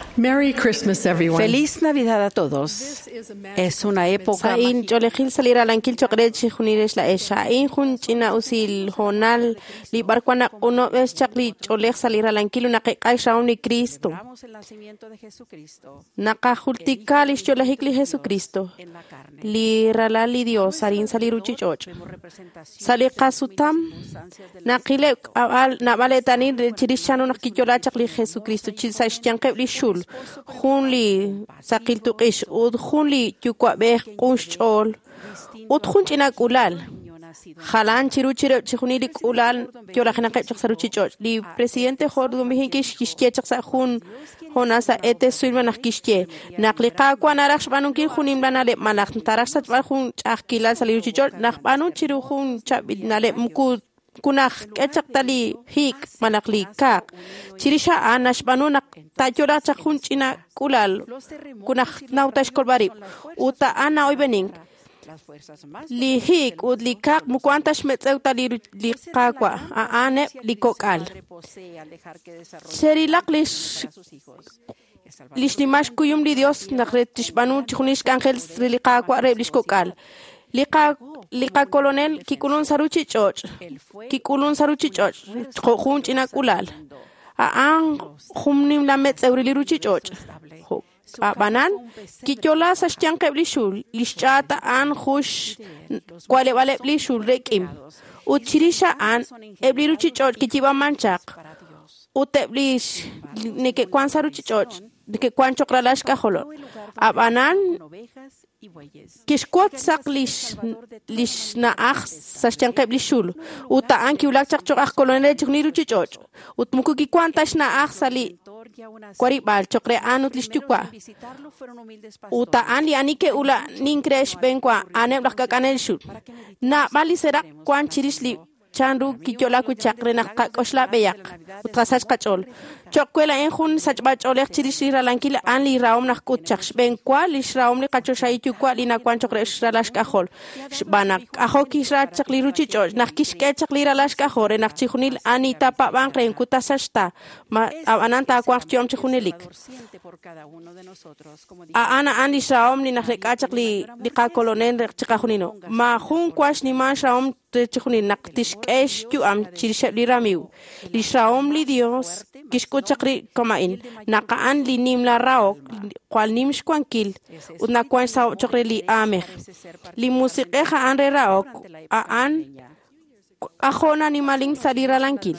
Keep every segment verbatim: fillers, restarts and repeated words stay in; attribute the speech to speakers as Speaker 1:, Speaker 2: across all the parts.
Speaker 1: Merry Christmas, everyone.
Speaker 2: Feliz Navidad a todos. Es una época
Speaker 3: Sain jolehil salira lankil chokrechi juniresh la esha in jun china usil honal li barkwana uno es chakli choleh salira lankil una qeqay shaun ni Cristo.
Speaker 2: el nacimiento de Jesucristo
Speaker 3: Naka jultikal is jolehikli Jesucristo.
Speaker 2: en la carne.
Speaker 3: Li ralali Dios sarin saliruchi choch. Sali qasutam naqile al nabaletani chirishanu nakijola chakli Jesucristo chisaish chanqebli shul. Junli saqil tuqish ud junli yukwa beh qunchol ud junchina kulal Jalan chiru chiru chihunili kulal yola khana qep chaksaru chichoch li presidente jordo mihikish kishke chaksa jun honasa ete suilma nakishke naqliqa kwa narax banunki junim lanale malaq tarax satwa jun chaqkila saliru chichoch naqbanu chiru jun chabidnale mku kunaq kechaqtali hik malaqli kaq chirisha anash banu naq tayola chaqun china kulal kunaq nautash kolbari uta ana oibening li hik ud li kaq mukwantash metzeuta li li qaqwa a ane li kokal serilaq lish lish limash kuyum li Dios naqretish banu chunish angel li qaqwa re lish kokal Lika lika colonel kikulun saruchi choch kikulun saruchi choch khun china kulal a an khumnim la met eurili ruchi choch a banan kichola sashtian qebli shul lishata an khush kwale wale bli shul rekim uchirisha an ebli ruchi choch kichiba manchaq uteblish neke kwan saruchi choch de kwan chokralash ka kholo a banan Kishkwat sak lish lish na ach sashtian qebli shul uta anki ulak chak chok ach kolonel chukniru chichoch ut muku ki kwantash na ach sali kwari bal chokre anut lish chukwa uta anli anike ula ninkresh benkwa anem lak kakanel shul na bali serak kwan chirish li chanru kichola ku chakre na koshla beyak utrasach kachol chokwela en jun sachbach olek chirish ralanki anli raum na kutchak benkwa lish raum li kachoshay chukwa li na kwan chokre shalash kahol bana aho kisra chakli ruchi choch na kishke chakli ralash kahore na chihunil ani tapa bankre en kutasashta ma ananta kwan chom chihunelik a ana andi raum ni na rekachakli li ka kolonel chikahunino ma jun kwash ni man raum chihunil naktish kesh yu am chirishe li ramiu li raum li Dios kishko chakri komain nakaan li nim la raok kwal nim shkwankil una kwan sa chakri li ameh li musiqeja an re raok a an ajona ni maling salira lankil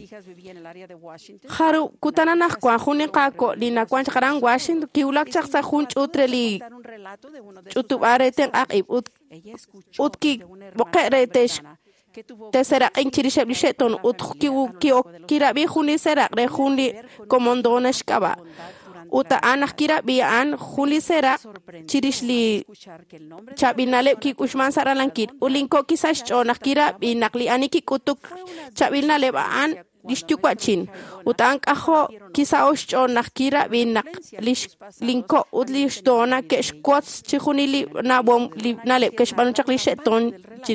Speaker 3: haru kutana nak kwan juni qako li na kwan chakaran Washington kiulak chaksa jun chutre li chutu arete aqib ut utki boqeretesh Tesera en chirishe blisheton ut ki ki kira bi juni sera re juni komondonesh kaba uta anak kira bi an juli sera chirishli chabinale ki kushman sara lankit ulinko kisash chonak kira bi nakli aniki kutuk chabinale ba an lishtukwachin utan aho kisaosh chonak kira bi nak lish linko udlish dona kesh quats chihunili na bom li nale kesh banu chakli sheton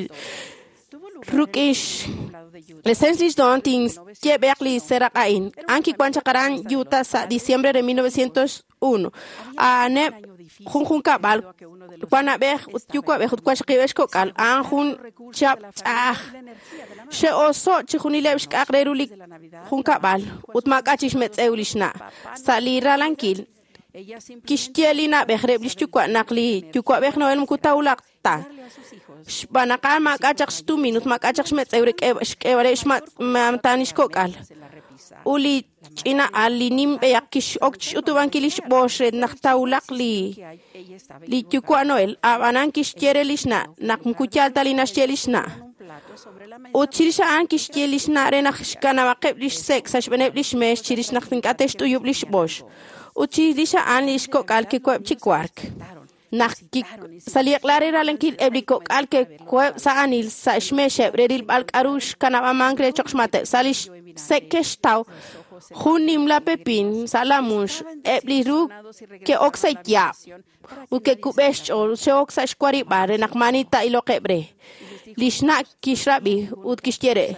Speaker 3: Rukish Lesenslich Dontings que Berkeley será ain anki kwan chakaran yuta sa diciembre de mil novecientos uno a ne jun jun kabal kwana be yuko be kwa chiwesh ko kal an jun chap ah she oso chihunilebsh akrerulik jun kabal utma kachish metseulishna salira lankil Kishtielina behreblish tukwa nakli tukwa beh noel mkutaulak ta Banaka makachak stu minut makachak shmet eurek eskeware shmat mamtanish kokal Uli china alinim beyakish okch utubankilish bosred naktaulak li li tukwa noel abanan kishtielishna nakmkuchal talinashtielishna Uchirisha an kishtielishna renachkana makeblish sex ashbeneblish mesh chirish naktinkatesh tuyublish bosh Uchirisha an lishko kalke kweb chikwark. Nakik saliak lare ralankil ebliko kalke kweb sa anil sa shmeshe redil balk arush kanaba mankre chokshmate salish sekesh tau hunim la pepin salamush ebliru ke oksay ya uke kubesh ol se oksay shkwari bare nakmanita ilo kebre lishna kishrabi ut kishtiere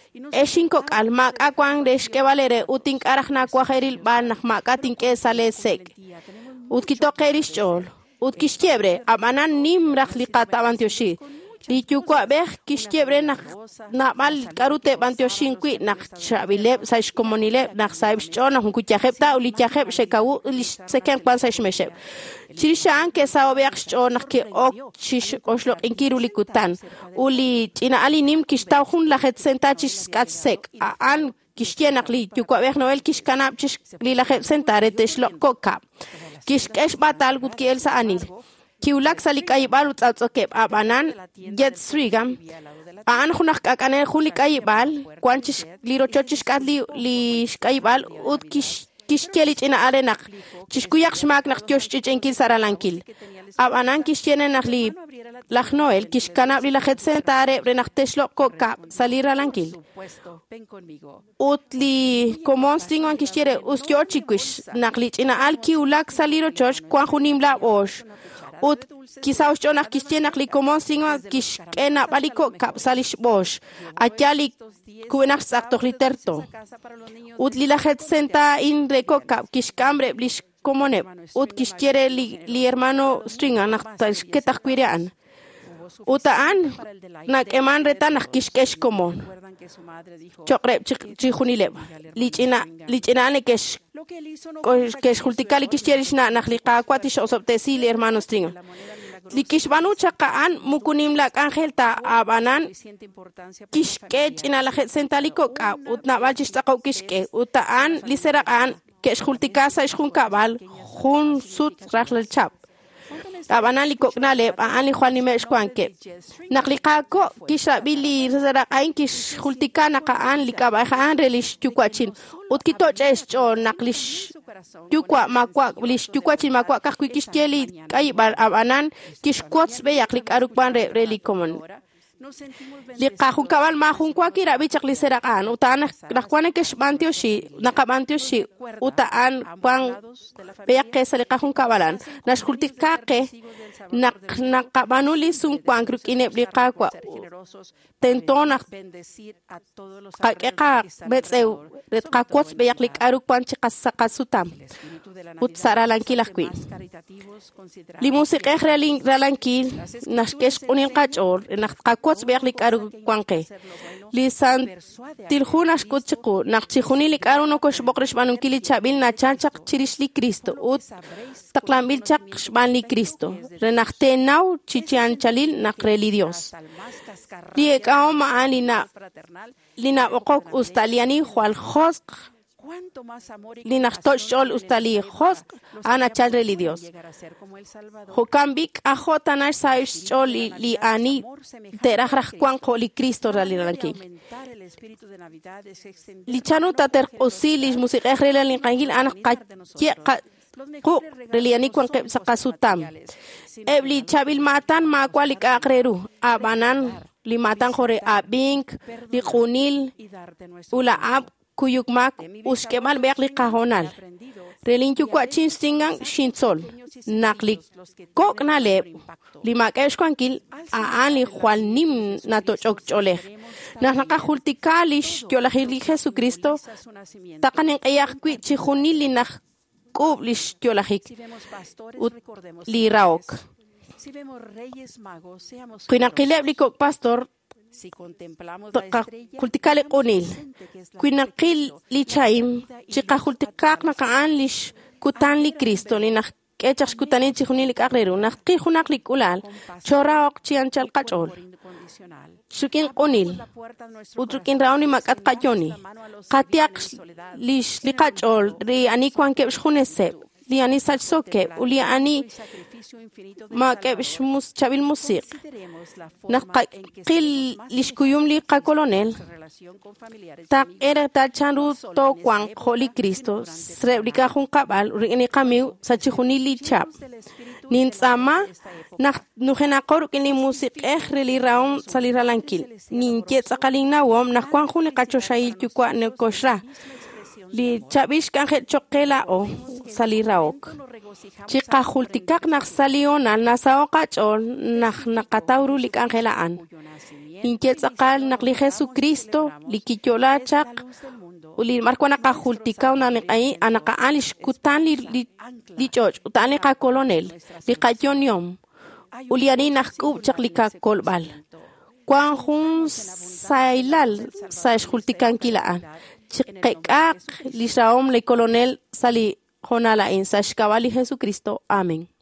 Speaker 3: Eshinko kalmak akwan deshke valere utink arachna kwajeril ban nakmakatin que sale sek. Utkito kerish chol. Utkishtiebre amanan nim rachlikata bantioshi. Lichukwa beh kishtiebre nak namal karute bantioshin qui nak chabileb saish komonileb nak saish chon nak kuchahepta ulichahep shekau ulish seken kwan saish mesheb. Chirishan que sao beach chon nak ke ok chish oshlo inkirulikutan. Uli ina ali nim kishtau hun la het sentachis katsek. An kishtienak li chukwa beh noel kishkanap chish li la het sentare teshlo koka. Kishkesh batal gut ki elsa anil. Kiulak salik ayibal utsatsokep abanan get srigam. Aan hunak kakane hulik ayibal kwanchish liro chochish katli li ayibal ut kish kishkelich ina arenak. Chishkuyak shmak nak kyoshchich enkil saralankil. Abanan kishtiene nak li lachnoel kishkanab li lachet sentare renak teshlo koka salira lankil. Ut li komonsting wan kishtiere uskyochikush nak lich ina al kiulak saliro choch kwan hunim la osh. Ut kisaus chonak kistienak li komon singwa kiskena baliko kapsalish bosh achali kuenak saktor literto ut li la het senta in reko kap kiskambre blish komone ut kistiere li, li hermano stringa nak ketak kwirian utaan nak eman reta nak kiskesh komon chokrep chihunileb lichina lichina ne kesh kesh hultikali kistierish na nak liqa kwatish osoptesi li hermano stringa likishbanu chaqaan mukunim lak angel ta abanan kishkech ina la sentaliko ka utna balchish taqaw kishke utaan liseraqan kesh hultikasa ishun kabal hun sut rahlal chap abanan likoknale aan li juan nimesh kwanke nakliqako kishabili liseraqain kish hultikana kaan likabahan relish tukwachin utkito checho naklish Yukwa makwa blish yukwa chin makwa kakwi kishtieli kai bar abanan kishquots be yaklik arukban re reli common liqa hunkabal ma hunkwa kira bichak liserakan utaan nakwane kesh bantioshi nakabantioshi utaan kwang be yakesa liqa hunkabalan nashkultikake nak nakabanuli sun kwang krukine bliqa kwa tentona kakeka betseu ret kakwot be yaklik arukban chikasakasutam ut saralankilakwi li musik ehrelin ralankil nashkesh unil qachor nak kakwot be yaklik arukwanke li san tilhunash kutchiku nak chihunilik aruno kosh bokrish banunkili chabil na chanchak chirishli Cristo ut taklambil chak shbanli Cristo renakte nau chichian chalil nakreli Dios li ekao maani na lina okok ustaliani hual khosq lina toshol ustali khosq ana chalreli Dios hokambik ajotanash saish choli li ani terajraj kwan li Cristo raliranki li chanu tater osilis musik ehrela lin qangil ana qatye ku reliani kwan qeb saqasutam ebli chabil matan ma kwalik akreru abanan limatan jore abink liqunil ula ab kuyukmak uskemal beqli qajonal relinchu kwachin stingan shinsol naklik koknale limakesh kwankil aan li jual nim nato chokcholej nahnaka hultikalish kyolahili Jesucristo taqanin qayaqwi chihunili nah kublish kyolahik li raok Kuinakileb liko pastor kultikale qunil kuinakil li chaim chiqa kultikak nakaan lish kutan li Cristo ni nak kechak kutani chihunil akreru nak qihunak likulal choraok chianchal qachol Shukin qunil utrukin rauni makat qayoni qatiaq lish liqachol ri ani kwanke shkhunese li ani salsoke uli ani ma kebish mus chabil musik naqil lishkuyum li qa colonel ta era ta chanru to kwang kholi Cristo srebrika hun qabal rini qamiu sachihuni li chap nin sama nak nuhena qor kini musik ehre li raum salira lankil nin ket saqalina wom nak kwang hun qacho shail tukwa ne koshra li chabish kanjet chokela o saliraok chiqa hultikak nak saliona nasaoqachol nak naqatawru lik angelaan Inquietzakal nakli Jesucristo, likiyolachak, uli markwana ka hultika una nikai anaka alish kutan li li li choch utan ka colonel li kayon yom uli ani nakub chak li ka kolbal kwan hun sailal sa hultikan kilaan chikak li shaom le colonel sali honala in sa shkawali Jesucristo. Amén.